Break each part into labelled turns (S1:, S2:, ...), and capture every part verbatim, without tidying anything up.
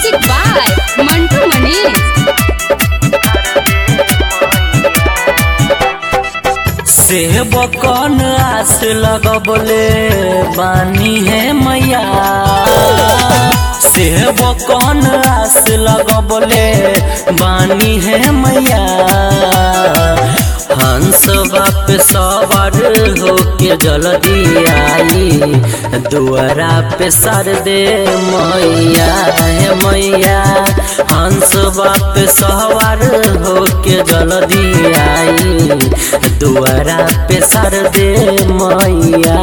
S1: Music by Mantu Manish.
S2: सेवकन आस लगबले बानी है मैया, सेवकन आस लगबले बानी है मैया। हंस बाप सवार होके जल्दी आई, दुआरा पे सर दे मैया है मैया। हंस बाप सवार होके जल्दी आई, दुआरा पे सर दे मैया।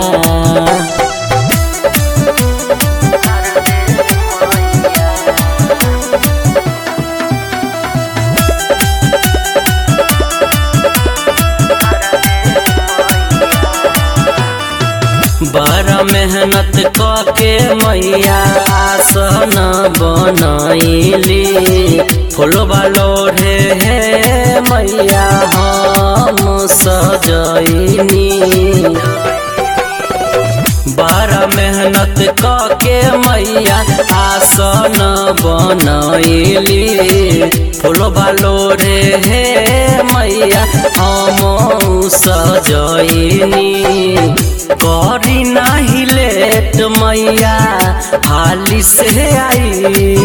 S2: बड़ा मेहनत करके मैया आसन बनैली, फूलवा लोढ़े है मैया हम सजैनी। बड़ा मेहनत करके मैया आसन बनैली, फूलवा लोढ़े है मैया हम सजैनी। करी नाही लेट मैया हाली से आई,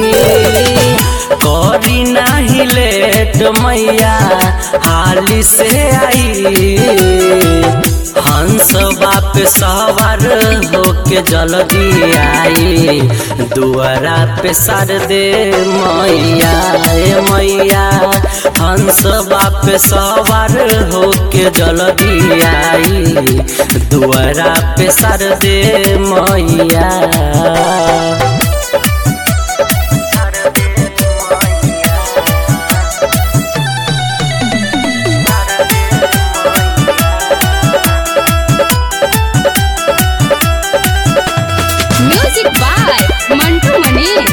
S2: करी नाही लेट मैया हाली से आई। हंस बाप सवार होके जल्दी आई, दुआरा पे सर दे मैया ए मैया। हंस बाप सवार होके जल्दी आई, दुआरा पे सर दे मैया।
S1: Music by Mantu Manish.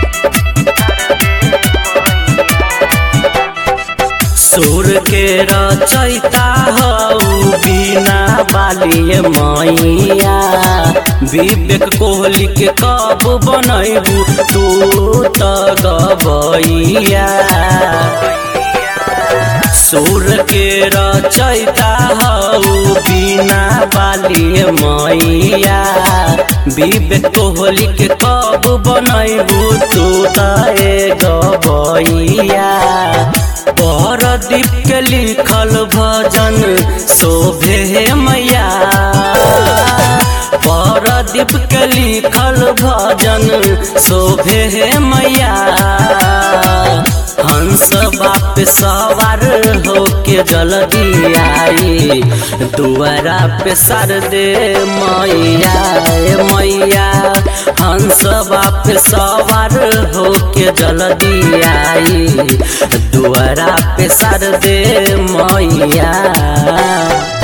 S2: सुर के रचैता हऊ बिना बाली मैया, विवेक कोहली के कब बनैबू तू त गबैया। सुर के रचैता हऊ बिना बाली मैया, विवेक कोहली के कब बनैबू तू त गबैया। परदीप के लिखल भजन शोभे है मैया, परदीप के लिखल भजन शोभे है मैया। हंस बाप सवार होके जल्दी आई, दुआरा पे सर दे मैया ए मैया। हंस बाप सवार होके जल्दी आई, दुआरा पे सर दे मैया।